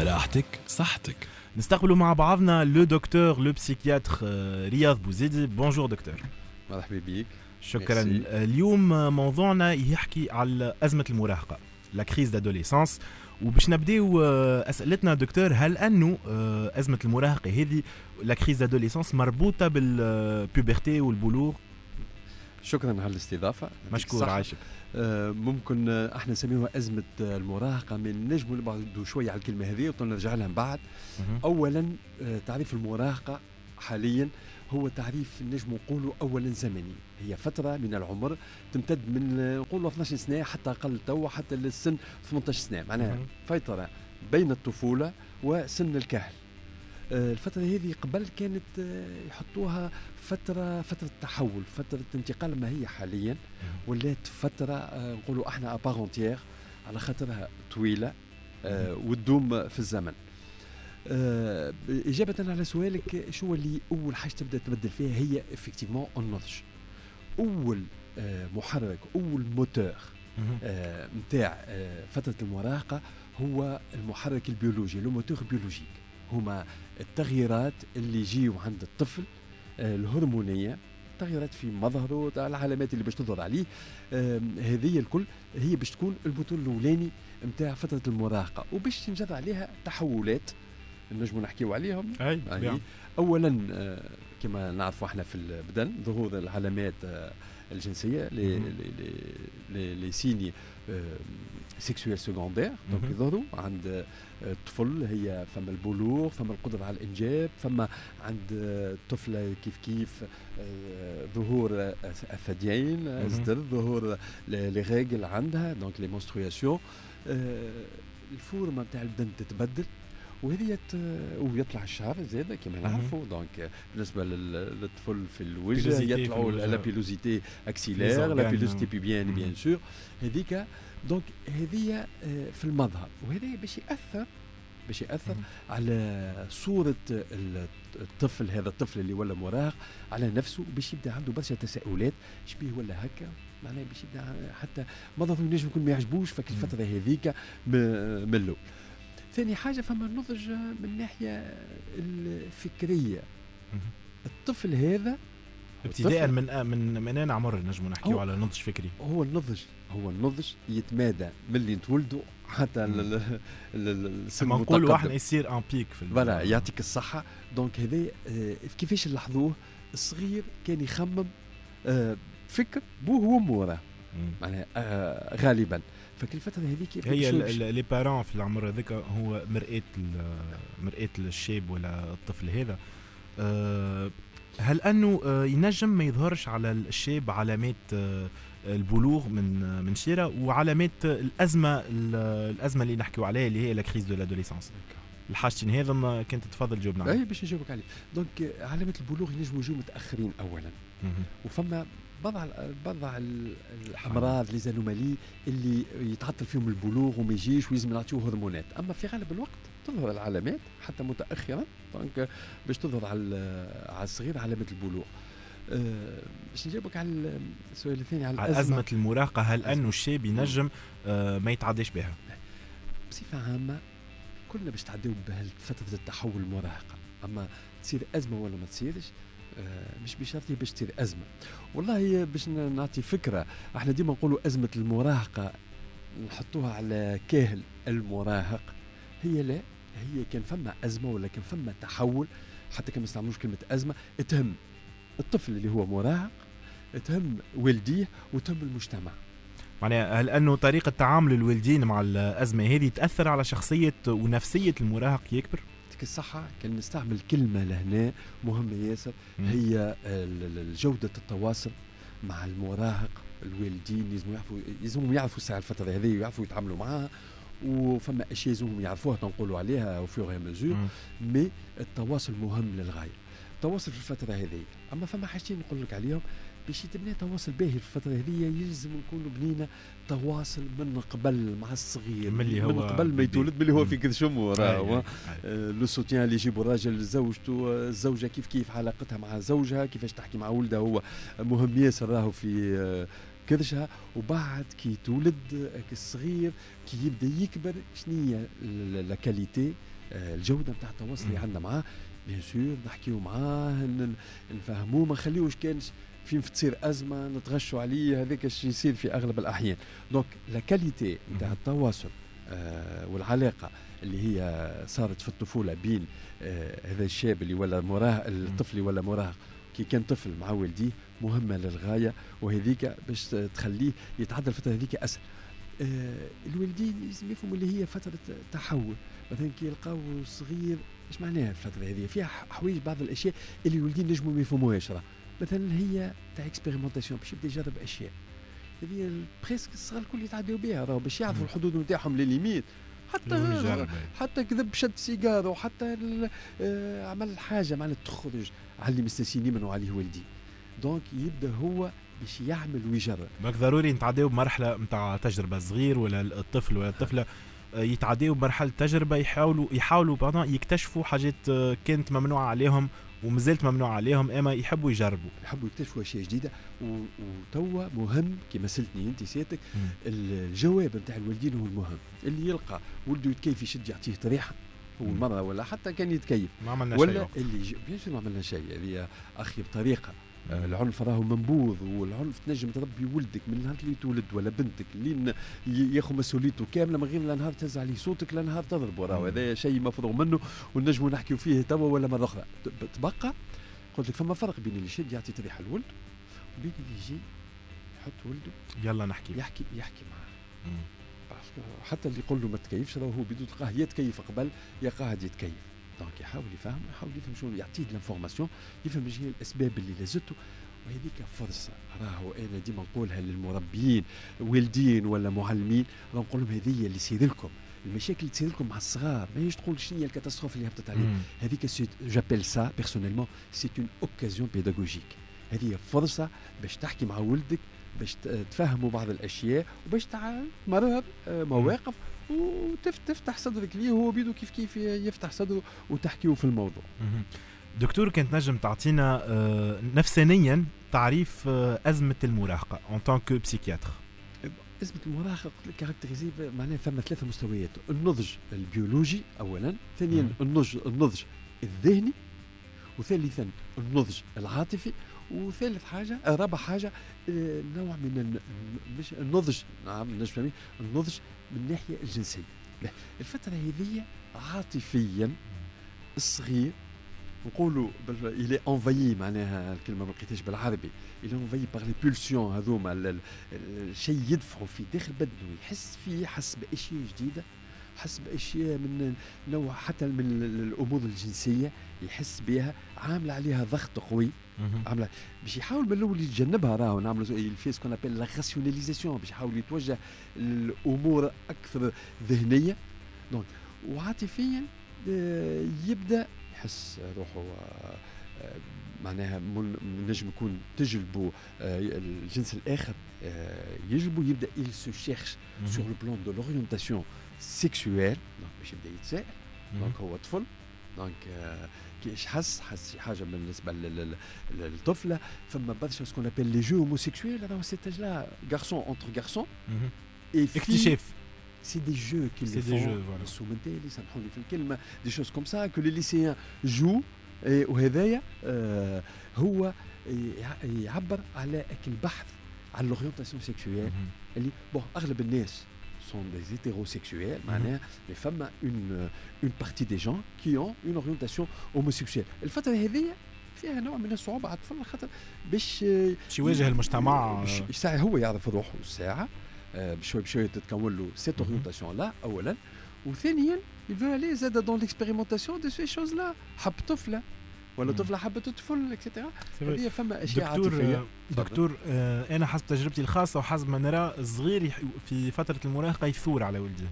راحتك صحتك. نستقبلوا مع بعضنا لو دكتور لو بسيكياتر رياض بوزيدي. بونجور دكتور. مرحبا بك. شكرا. اليوم موضوعنا يحكي على أزمة المراهقة، لا كريز دادوليسانس. وباش نبداو أسئلتنا دكتور، هل أنه أزمة المراهقة هذه لا كريز دادوليسانس مربوطة بالبوبرتي والبلوغ؟ شكرا على الاستضافة. مشكور عايشك. ممكن احنا نسميوها أزمة المراهقة، من نجم نبعدوا شوية على الكلمة هذه ونرجع لها من بعد. أولا تعريف المراهقة حاليا هو تعريف نجم نقولوا أولا زمني، هي فترة من العمر تمتد من نقولوا 12 سنة حتى أقل تو، حتى للسن 18 سنة، معناها فترة بين الطفولة وسن الكهل. الفترة هذه قبل كانت يحطوها فترة تحول، فترة انتقال، ما هي حاليا ولات فترة نقولوا احنا ابارونتيير على خاطرها طويلة وتدوم في الزمن. إجابة على سؤالك، شو اللي أول حاجة تبدأ تبدل فيها؟ هي effectivement النضج. أول محرك، أول موتور متاع فترة المراهقة هو المحرك البيولوجي، لو موتور بيولوجيك. هما التغييرات اللي يجيو عند الطفل الهرمونية، تغييرات في مظهره، العلامات اللي باش تظهر عليه، هذه الكل هي باش تكون البطول الأولاني متاع فترة المراهقة، وباش تنجر عليها تحولات نجمو نحكيو عليهم. أولا كما نعرفوا احنا في البدن ظهور العلامات الجنسية لي سيني سيكسويل سكوندير، دونك يظهروا عند الطفل. هي فما البلوغ، فما القدرة على الإنجاب، فما عند الطفل كيف ظهور الثديين، الزدر، ظهور لي ريغل عندها، دونك لي مونستروياسيون، الفورمة نتاع البدن تتبدل، وهذه ويطلع الشعر زاده كما نعرفوا. دونك بالنسبه للطفل في الوجه يطلعوا لا بيلوزيتي اكسيلير، لا بيلوزيتي بيبيان بيان سور، هذيك دونك هذه في المظهر، وهذا باش ياثر على صوره الطفل، هذا الطفل اللي ولا مراهق، على نفسه، باش يبدا عنده برشا تساؤلات، شبيه ولا هكا، معناها باش يبدا حتى مظهره ينجم يكون ما يعجبوش في الفتره هذيك من الاول. ثاني حاجة فما النضج من الناحية الفكرية. الطفل هذا ابتداء من أين عمر نجم نحكيو على نضج فكري؟ هو النضج يتمادى من اللي نتولدوا حتى السن المتقدم، نقولوا واحد يصير ان بيك في فوالا، يعطيك الصحة. دونك هذا كيفاش نلاحظوه؟ الصغير كان يخمم فكر بوه وموره، معناها غالبا. فكل الفترة هذيك هي لي بارون في العمر هذاك هو مرآة الشاب ولا الطفل هذا. هل أنه ينجم ما يظهرش على الشاب علامات البلوغ من شيرة وعلامات الأزمة اللي نحكيو عليها اللي هي لا كريز دو لادوليسانس؟ الحاجتين هذا ما كنت تفضل جاوبنا عليه. باش نجاوبك عليه. دونك علامات البلوغ ينجموا يجوا متأخرين أولا، وفما بعض الأمراض لي زانومالي اللي يتعطل فيهم البلوغ وما يجيش ويلزم نعطيوه هرمونات، أما في غالب الوقت تظهر العلامات حتى متأخرا، دونك باش تظهر على الصغير علامات البلوغ. باش نجاوبك على السؤال الثاني على أزمة المراهقة، هل أنه الشاب ينجم ما يتعداش بها؟ بصفة عامة كلنا باش تعديو بفترة التحول المراهقة، أما تصير أزمة ولا ما تصيرش مش بشرط باش تصير أزمة. والله باش نعطي فكرة، احنا ديما نقولوا أزمة المراهقة نحطوها على كاهل المراهق، هي لا، هي كان فما أزمة ولا كان فما تحول، حتى كما نستعملوش كلمة أزمة، تهم الطفل اللي هو مراهق، تهم والديه، وتهم المجتمع. معناها هل أنه طريقة تعامل الوالدين مع الأزمة هذه تأثر على شخصية ونفسية المراهق يكبر؟ الصحة كان نستعمل كلمة لهنا مهمة ياسر، هي جودة التواصل مع المراهق. الوالدين يلزمهم يعرفوا ساعة الفترة هذه ويعرفوا يتعاملوا معها، وفما أشياء يلزمهم يعرفوها تنقولوا عليها وفي مزور، مي التواصل مهم للغاية، التواصل في الفترة هذه. أما فما حاجتين نقول لك عليهم باش يتبنى تواصل باهي في الفترة هذه، يلزم نكونوا بنينا تواصل من قبل مع الصغير، من قبل ما يتولد، باللي هو في كذا شمو راهو لو سوتيان اللي يجيبوا الراجل زوجته، الزوجة كيف علاقتها مع زوجها، كيفاش تحكي مع ولدها، هو مهم ياسر راهو في كرشها. وبعد كي تولد الصغير كي يبدا يكبر، شنية لا كاليتي الجوده نتاع التواصل اللي عندنا معاه بيان سور نحكيو معاه نفهموه، ما نخليوش كان فين تصير ازمه نتغشوا عليه، هذاك الشيء يصير في اغلب الاحيان. دونك لا كاليتي نتاع التواصل والعلاقه اللي هي صارت في الطفوله بين هذا الشاب اللي ولا مراهق، الطفل اللي ولا مراهق كي كان طفل مع والديه مهمه للغايه، وهذيك باش تخليه يتعدى الفتره هذيك اسهل. الوالدين لازم يفهموا اللي هي فتره تحول، مثلا كي يلقاو صغير ايش معناها الفتره هذه، فيها حوايج بعض الاشياء اللي الوالدين نجموا ما يفهموهاش، مثلا هي تاع اكسبيريمونتاسيون باش يبدا يجرب اشياء هذه بريسك الصغار الكل يتعداو بها، راهو باش يعرفوا الحدود نتاعهم لي ليميت، حتى كذب شد سيجاره وحتى عمل حاجه معناتها تخرج على اللي مستسينين منه عليه والدي. دونك يبدا هو باش يعمل ويجرب. دونك ضروري نتعداو بمرحله نتاع تجربه صغير ولا الطفل ولا الطفله يتعداو بمرحله تجربه، يحاولوا بعضهم يكتشفوا حاجات كانت ممنوعه عليهم ومازالت ممنوعه عليهم، اما يحبوا يجربوا، يحبوا يكتشفوا اشياء جديده. وتوا مهم كما سلتني انت سيادتك الجواب نتاع الوالدين هو المهم، اللي يلقى ولده يتكيف يشد يعطيه طريحه اول مره ولا حتى كان يتكيف ما عملنا ولا شيء اللي بيان سور ما عملنا شيء. هذه اخي بطريقه العنف راهو منبوذ، والعنف تنجم تربي ولدك من نهار اللي تولد ولا بنتك اللي ياخذ مسؤوليته كامله من غير لا نهار تهز عليه صوتك لا نهار تضربه، راهو هذا شيء مفروغ منه ونجموا نحكيو فيه توا ولا مره اخرى. تبقى قلت لك فما فرق بين اللي يشد يعطي طريحه الولد وبين اللي يجي يحط ولده يلا نحكي يحكي معاه. حتى اللي يقول له ما تكيفش راهو بدو تلقاه يتكيف قبل يا قاعد يتكيف. دونك يحاول يفهم شنو يعطيه الانفورماسيون، يفهم ايش هي الاسباب اللي لازته، وهذيك فرصه. راهو انا ديما نقولها للمربيين والدين ولا معلمين، راهو نقول لهم هذه اللي يصير لكم المشاكل اللي تصير لكم مع الصغار، ماهيش تقول شنو هي الكاتاستروف اللي هبطت عليه، هذيك جابيل سا بيرسونيلمون سي اون اوكازيون بيداغوجيك. هذه فرصه باش تحكي مع ولدك، باش تفهموا بعض الاشياء وباش تمرر مواقف وتفتح صدرك ليه هو بيدو كيف يفتح صدره وتحكيوا في الموضوع. دكتور كنت نجم تعطينا نفسانيا تعريف أزمة المراهقة en tant que psychiatre؟ أزمة المراهقة كاركتريزي معناها ثم 3 مستويات: النضج البيولوجي أولا، ثانيا النضج الذهني، وثالثا النضج العاطفي، وثالث حاجة رابع حاجة نوع من مش النضج، نعم نجم النضج من الناحية الجنسية. الفترة هذه عاطفيا الصغير نقولوا إلي انفايي، معناها الكلمة ما لقيتهاش بالعربي، إلي انفايي باغ لي بولسيون هذوما، الشيء يدفعوا في داخل بدنه، يحس فيه، حس بأشياء جديدة، حس بأشياء من نوع حتى من الأمور الجنسية يحس بها، عامل عليها ضغط قوي، عامله باش يحاول من الاول يتجنبها. راهو نعملوا الفيس كون ابل لا راسيوناليزاسيون، باش يحاول يتوجه الامور اكثر ذهنيه. دونك وعاطفيا يبدا يحس روحه معناها نجم يكون تجلبه الجنس الاخر، يجلبه، يبدا il se cherche sur le plan de l'orientation sexuelle. دونك باش يبدا يتساءل. دونك هو طفل، دونك كيش حس حاجه بالنسبه للطفله، فما برشا سكون ابل لي جو هوموسيكسويل، راهو سي تاج غارسون اونتر غارسون اكتشاف، سي دي جو كي لي فون سومنتالي سامحوني في الكلمه، دي شوز كوم سا كو لي ليسيان جو. وهذايا هو يعبر على البحث على الاورينتاسيون سيكسويل اللي بون اغلب الناس sont des hétérosexuels, mais femmes une partie des gens qui ont une orientation homosexuelle. الفترة هذه فيها نوع من الصعوبة على الطفل، خاطر باش يواجه المجتمع، ساعة هو يعرف روحه، ساعة بشوي بشوي تتكون له cette orientation là أولا، وثانيا il veut aller زاد dans l'expérimentation de ces choses là. حب طفلة ولا طفله حبت تطفل اكسترا، هذه فما اشياء عاطفيه. دكتور انا حسب تجربتي الخاصه وحسب ما نرى الصغير في فتره المراهقه يثور على ولده،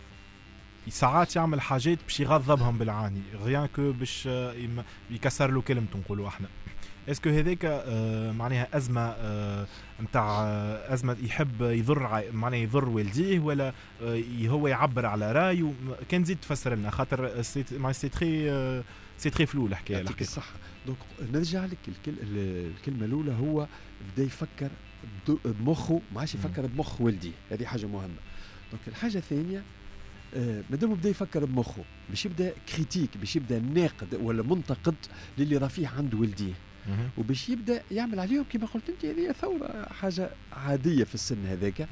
ساعات يعمل حاجات باش يغضبهم بالعاني غيان كو باش يكسر له كلمته نقولوا احنا. اسكو هذاك معناها ازمه نتاع ازمه يحب يضر معناها يضر والديه، ولا هو يعبر على رايه؟ كان زيد تفسر لنا خاطر سي تري فلو الحكايه. يعطيك الصحه. دونك نرجع لك الكلمه الاولى، هو بدا يفكر بمخه، ما عادش يفكر بمخ والديه، هذه حاجه مهمه. دونك الحاجه الثانيه مادام بدا يفكر بمخه باش يبدا كريتيك، باش يبدا ناقد ولا منتقد للي راه فيه عند والديه، وباش يبدا يعمل عليهم كما قلت انت. هذه ثوره، حاجه عاديه في السن هذاك،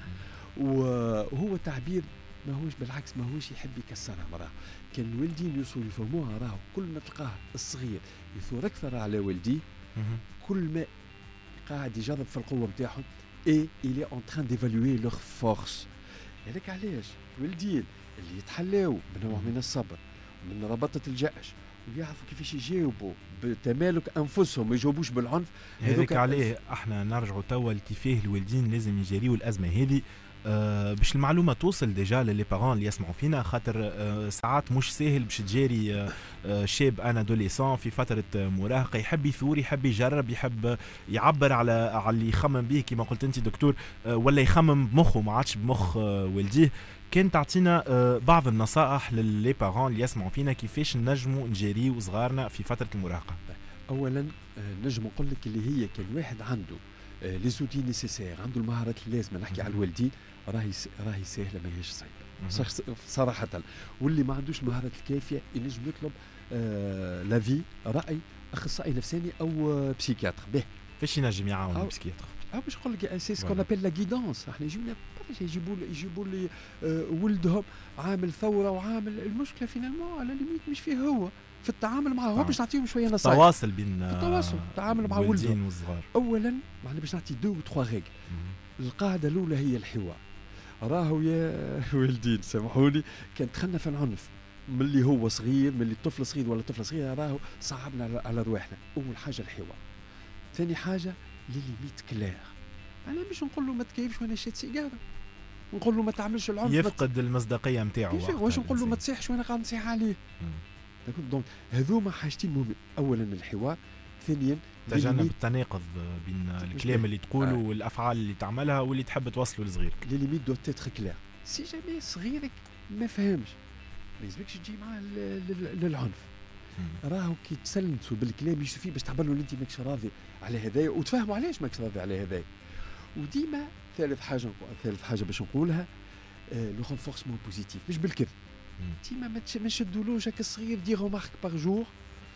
وهو تعبير ماهوش بالعكس، ماهوش يحب يكسرها. مراه كان الوالدين يوصلوا يفهموها، راهو كل ما تلقاه الصغير يثور اكثر على والديه، كل ما قاعد يجرب في القوه نتاعهم، اي إلي اون تران ديفالوي لوغ فورس. هذاك علاش الوالدين اللي يتحلاو من نوع من الصبر ومن ربطة الجأش ويعرفوا كيفاش يجاوبوا بتمالك انفسهم، ما يجاوبوش بالعنف. هذاك عليه احنا نرجعوا توا لكيفاه الوالدين لازم يجاريوا الازمه هذه. باش المعلومه توصل ديجا للي بارون اللي يسمعوا فينا، خاطر ساعات مش ساهل باش تجاري شاب ان ادوليسون في فتره مراهقه، يحب يثور، يحب يجرب، يحب يعبر على اللي يخمم به كما قلت انت دكتور، ولا يخمم بمخه ما عادش بمخ والديه. كان تعطينا بعض النصائح للي بارون اللي يسمعوا فينا كيفاش نجموا نجاريو صغارنا في فتره المراهقه؟ اولا نجم نقول لك اللي هي كان واحد عنده لي زوتي نيسيسير، عنده المهارات اللازمه. نحكي على الوالدين راهي سهله، ماهيش صعيبه صراحه. واللي ما عندوش المهارات الكافيه ينجم يطلب لافي، راي اخصائي نفساني او بسيكياتر. به فاش ينجم يعاون البسيكياتر؟ باش نقول لك سي سكون ابل لا غيدونس. احنا يجيبوا لي ولدهم عامل ثوره وعامل المشكله فينالمون على ليميت مش فيه هو في التعامل معه، هو باش نعطيهم شويه نصائح. تواصل بين التواصل، التعامل مع ولده والصغار. اولا معنا باش نعطي 2 و 3 ريغل. القاعده الاولى هي الحوار. راهو يا ولدين سامحوني، كان دخلنا في العنف ملي هو صغير، ملي الطفل صغير ولا طفله صغيره، راهو صعبنا على رواحنا. اول حاجه الحوار، ثاني حاجه لي ليميت كلير. انا مش نقول له ما تكيفش وانا شاد سيجاره، نقول له ما تعملش العنف، يفقد المصداقيه نتاعو. واش نقول له ما تصيحش وانا قاعد نصيح عليه. دونك هذوما حاجتين مهمين. اولا الحوار، ثانيا تجنب التناقض بين الكلام اللي تقوله والافعال اللي تعملها واللي تحب توصله لصغيرك. لي ليميت دو تيتر كلير. سي جامي صغيرك ما فهمش، ما يلزمكش تجي معاه للعنف. راهو كي تسلمتوا بالكلام يشوفي باش تعبر له انت ماكش راضي على هذايا، وتفهموا علاش ماكش راضي على هذايا. وديما ثالث حاجه باش نقولها، لو رونفورسمون بوزيتيف، مش بالكذب. ديما ما نشدولوش هكا الصغير دي رومارك باغ جور،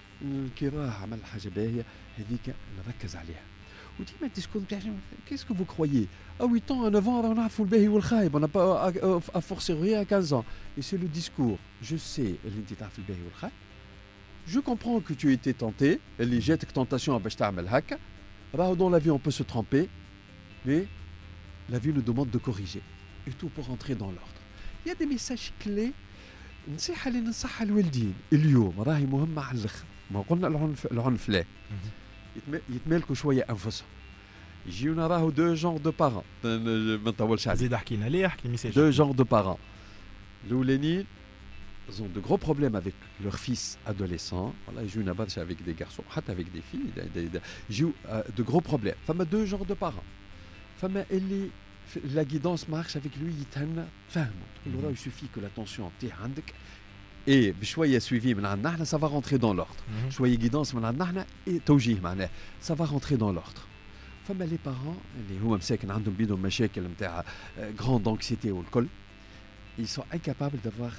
كي راه عمل حاجه باهيه هذيك نركز عليها. وديما الديسكور تاعنا كيسكو فو كرويي ا 8 ans ا 9 ans راه نعرفوا الباهي والخايب، انا با ا فورسيغي ا 15 ans et c'est le discours je sais اللي انت تعرف الباهي والخايب. Je comprends que tu as été tenté, اللي جاتك tentation باش تعمل هكا. راهو dans la vie on peut se tromper, mais la vie nous demande de corriger et tout pour rentrer dans l'ordre. Il y a des messages clés. نصيحة اللي ننصحها الوالدين اليوم راهي مهمة على الآخر. ما قلنا العنف لا، يتمالكوا شوية أنفسهم. يجيونا راهو 2 genres de parents. ما نطولش عليه. زيد حكينا ليه، احكي الميساج. 2 genres de parents. الأولانيين ils ont de gros problèmes avec leurs fils adolescents. Voilà, ils jouent برشا avec des garçons, حتى avec des filles. Ils jouent de gros problèmes. فما 2 genres de parents. فما اللي la guidance marche avec lui يتهنى فهمه، تقول له راه يسوفي كو لاتونسيون تاع عندك اي بشويه سويفي من عندنا احنا سافا رونتري دون لوردر، شويه غيدونس من عندنا احنا توجيه معناه سافا رونتري دون لوردر. فما لي بارون اللي هو مساكن عندهم بيدهم مشاكل نتاع غراند انكسيتي والكل، ils sont incapables d'avoir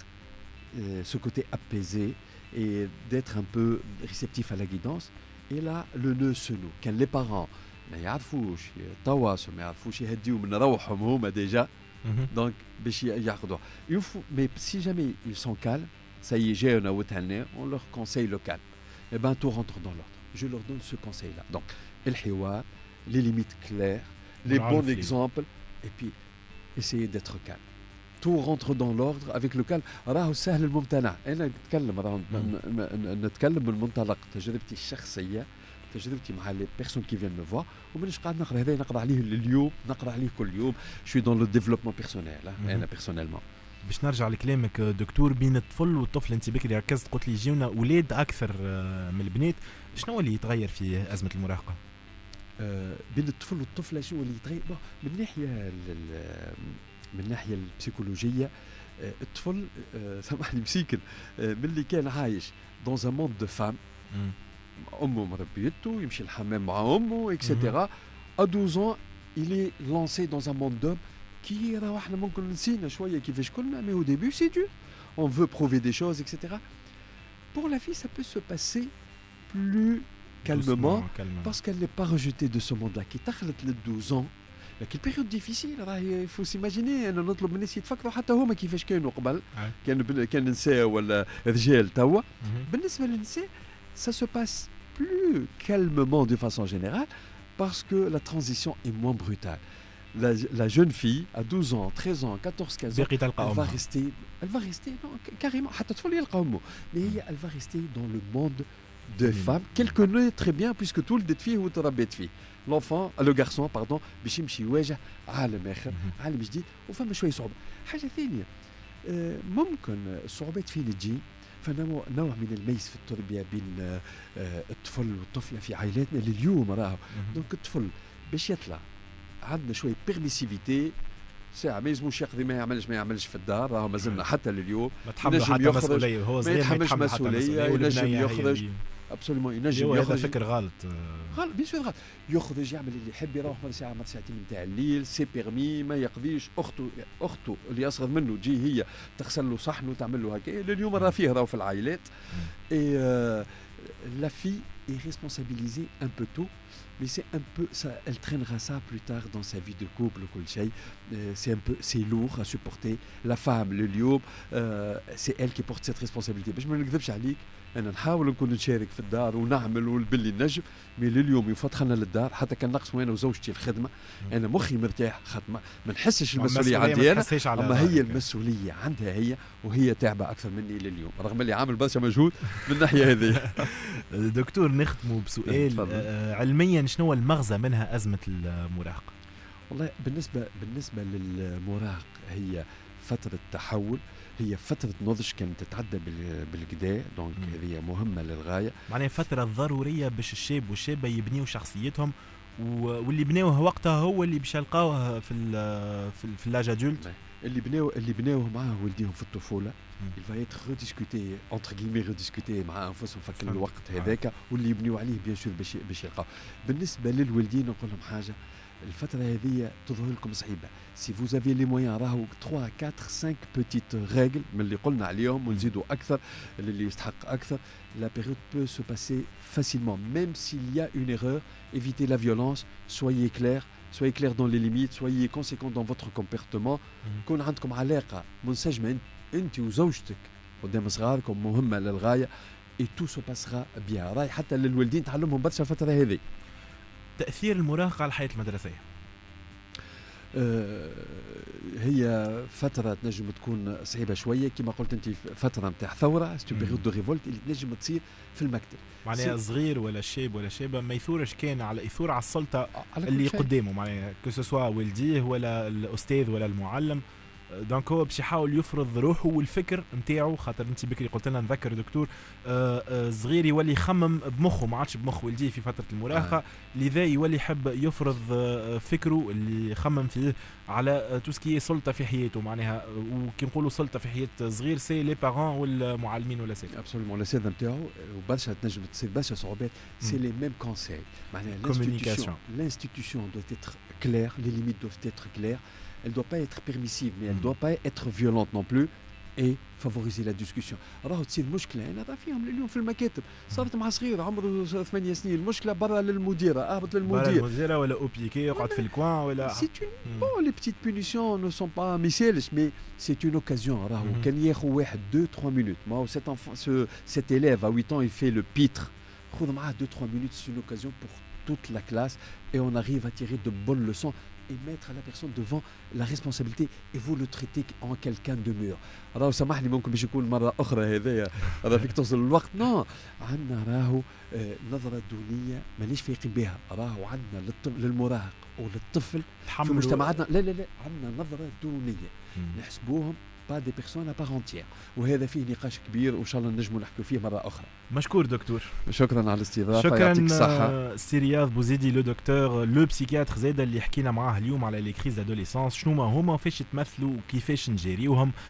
ce côté apaisé et d'être un peu réceptif à la guidance. Et là le nœud se noue. كان لي بارون ما يعرفوش يتواصلوا، ما يعرفوش يهديوا من روحهم هما ديجا، دونك باش ياخذوه يوفو. مي سي جامي ils sont calmes, ça y est جاونا وتهنى، on leur conseille le calme, et ben tout rentre dans l'ordre. Je leur donne ce conseil là. Donc الحوار، les limites claires, les bons exemples, et puis essayer d'être calme. Tout rentre dans l'ordre avec le calme. راهو سهل الممتنع. انا نتكلم راهو نتكلم من منطلق تجربتي الشخصيه، تجربتي مع لي بيرسون كي فين مي فوا، ومانيش قاعد نقرا هذا نقرا عليه اليوم، نقرا عليه كل يوم. شوي دون لو ديفلوبمون بيرسونيل انا بيرسونيلمون. باش نرجع لكلامك دكتور، بين الطفل والطفل انت بكري ركزت قلت لي يجيونا اولاد اكثر من البنات، شنو اللي يتغير في ازمه المراهقه؟ بين الطفل والطفله شو اللي يتغير؟ من الناحيه البسيكولوجيه، الطفل سامحني مسيكن ملي كان عايش دون ان موند دو فام، امه مربيته يمشي الحمام مع امه اكسيتيرا. à 12 ans il est lancé dans un monde d'hommes كي راهو احنا ممكن نسينا شويه كيفاش كنا mais au début c'est dur on veut prouver des choses etc. Pour la fille ça peut se passer plus calmement parce qu'elle n'est pas rejetée de ce monde là كي تخلط ل 12 ans لكن البيريود ديفيسيل راهي فو سيماجيني انا نطلب من الناس يتفكروا حتى هما كيفاش كانوا قبل كان نساء ولا رجال توا بالنسبه للنساء ça se passe plus calmement de façon générale parce que la transition est moins brutale. La jeune fille à 12 ans, 13 ans, 14, 15 ans, elle va rester non, carrément, mais elle va rester dans le monde des femmes qu'elle connaît très bien puisque tout le fille ou fille. L'enfant, le garçon, pardon, باش يمشي يواجه عالم آخر، عالم جديد وفما شوية صعوبة. حاجة ثانية ممكن الصعوبات فين تجي؟ فنوع من الميز في التربية بين الطفل والطفلة في عائلاتنا اللي اليوم راهو دونك الطفل باش يطلع عندنا شوية بيرميسيفيتي ساعة ما يلزموش يقضي ما يعملش في الدار راهو مازلنا حتى لليوم ينجم يخرج هو صغير ما يتحملش مسؤولية ينجم يخرج ابسوليمون ينجم يخرج. هذا فكر غلط بيان سور غلط. يخرج يعمل اللي يحب يروح ساعة ساعتين نتاع الليل سي بيرمي ما يقضيش. اخته اللي اصغر منه تجي هي تغسل له صحنه تعمل له هكا اليوم راه فيه راهو في العائلات. La fille est responsabilisée un peu tôt, mais c'est un peu ça, elle traînera ça plus tard dans sa vie de couple. C'est lourd à supporter. La femme, le lion, c'est elle qui porte cette responsabilité. باش ما نكذبش عليك انا نحاول نكون نشارك في الدار ونعمل والبلي نجم مي اليوم يفتحنا للدار حتى كان نقص وانا وزوجتي الخدمه انا مخي مرتاح خدمه ما نحسش المسؤوليه عندي انا اما هي المسؤوليه عندها هي وهي تعبه اكثر مني لليوم رغم اللي عامل برشا مجهود من الناحيه هذه. دكتور نختموا بسؤال علميا شنو المغزى منها ازمه المراهقه؟ والله بالنسبه للمراهق هي فتره تحول هي فترة نضج كانت تتعدى بالكدا دونك هذه مهمة للغاية معناها فترة ضرورية باش الشاب والشابة يبنيوا شخصيتهم واللي بناوه وقتها هو اللي باش يلقاوه في اللاج ادولت اللي بناوه معاه والديهم في الطفولة il va être rediscuté entre guillemets rediscuté مع أنفسهم في الوقت هذاك واللي يبنيوا عليه بيان سور باش يلقاو. بالنسبة للوالدين نقول لهم حاجة الفترة هذه تظهر لكم صعيبة. Si vous avez les moyens راهو 3, 4, 5 petites règles من اللي قلنا عليهم ونزيدوا أكثر اللي يستحق أكثر. La période peut se passer facilement même s'il y a une erreur. Évitez la violence. Soyez clair dans les limites. Soyez conséquent dans votre comportement. كون عندكم علاقة منسجمة أنت وزوجتك قدام صغاركم مهمة للغاية et tout se passera bien. راي حتى للوالدين تعلمهم برشا الفترة هذه. تأثير المراهقة على الحياة المدرسية هي فترة تنجم تكون صعيبة شوية كما قلت أنت فترة متاع ثورة بيريود دو ريفولت اللي تنجم تصير في المكتب معناها صغير ولا شاب ولا شابة ما يثورش كان على يثور على السلطة اللي قدامه معناها كسوا والديه ولا الأستاذ ولا المعلم دونك هو باش يحاول يفرض روحه والفكر نتاعو خاطر انت بكري قلت لنا نذكر دكتور صغير يولي يخمم بمخه ما عادش بمخ والديه في فتره المراهقه لذا يولي يحب يفرض فكره اللي يخمم فيه على توسكي سلطه في حياته معناها وكي نقولوا سلطه في حياه صغير سي لي بارون والمعلمين ولا سي ابسولومون الاساتذه نتاعو وبرشا تنجم تصير برشا صعوبات سي لي ميم كونساي معناها l'institution doit être claire les limites doivent être claires. Elle ne doit pas être permissive, mais elle ne doit pas être violente non plus et favoriser la discussion. راهو تصير مشكلة أنا راه فيهم اليوم في المكاتب صارت مع صغير عمره 8 سنين المشكلة برا للمديرة أهبط للمدير ولا أوبيكي يقعد في الكوان ولا bon les petites punitions ne sont pas مثالش mais c'est une occasion راهو كان ياخذ واحد 2-3 minutes ما هو cet élève à 8 ans il fait le pitre خذ معاه 2-3 minutes c'est une occasion pour toute la classe et on arrive à tirer de bonnes leçons et mettre la personne devant la responsabilité et vous le traitez en quelqu'un de mûr. راهو سامحني ممكن باش يكون مرة أخرى هذايا راه فيك توصل الوقت نو عندنا راهو نظرة دونية مانيش فايقين بها راهو عندنا للمراهق وللطفل في مجتمعاتنا لا عندنا نظرة دونية نحسبوهم pas des personnes à part entière وهذا فيه نقاش كبير وإن شاء الله نجموا نحكوا فيه مرة أخرى. مشكور دكتور. شكرا على الاستضافة يعطيك الصحة. سي رياض بوزيدي لو دكتور لو بسيكياتر زاده اللي حكينا معاه اليوم على لي كريز ادوليسانس شنو ما هما وفاش يتمثلوا وكيفاش نجاريوهم